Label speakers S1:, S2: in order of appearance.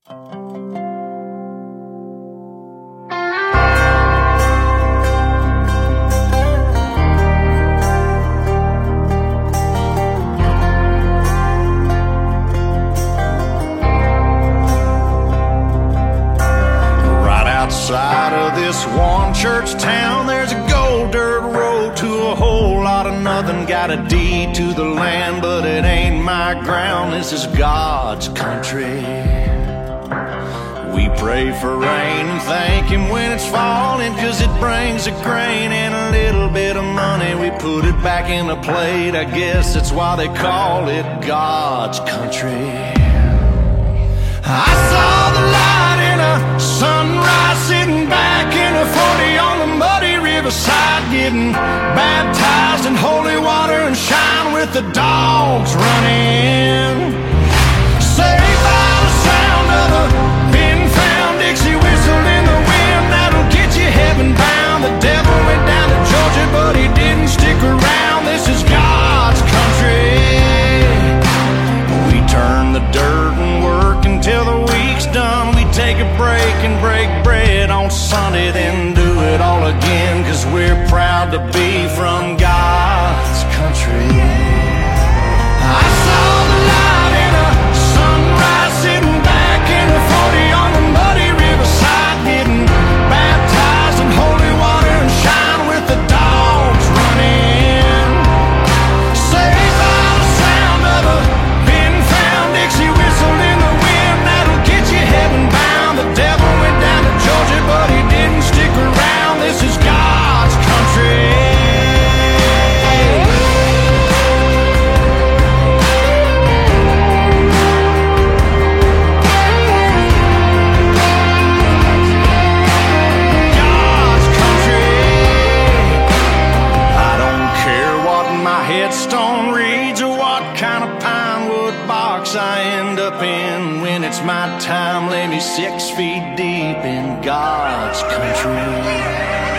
S1: Outside of this one church town, there's a gold dirt road to a whole lot of nothing. Got a deed to the land, but it ain't my ground. This is God's country. We pray for rain and thank Him when it's falling, 'cause it brings a grain and a little bit of money. We put it back in the plate, I guess that's why they call it God's country. I saw the light in a sunrise, sitting back in a 40 on the muddy riverside, getting baptized in holy water and shine with the dogs running. Saved by the sound of a pin-found Dixie whistle in the wind, that'll get you heaven bound. The devil went down to Georgia, but he didn't stick around. This is God's country. We turn the dirt and work until the week's done. We take a break and break bread on Sunday, then do it all again, 'cause we're proud to be from God's country. I saw the light in a sunrise, sitting back in a 40 on the muddy riverside, getting baptized in holy water and shine with the dogs running. Saved by the sound of a pin-found Dixie whistle in the wind, that'll get you heaven bound. The devil went down to Georgia, but he didn't stick around. This is God's country. God's country. I don't care what my headstone reads or what kind of pine wood box I end up in. When it's my time, lay me 6 feet deep in God's country.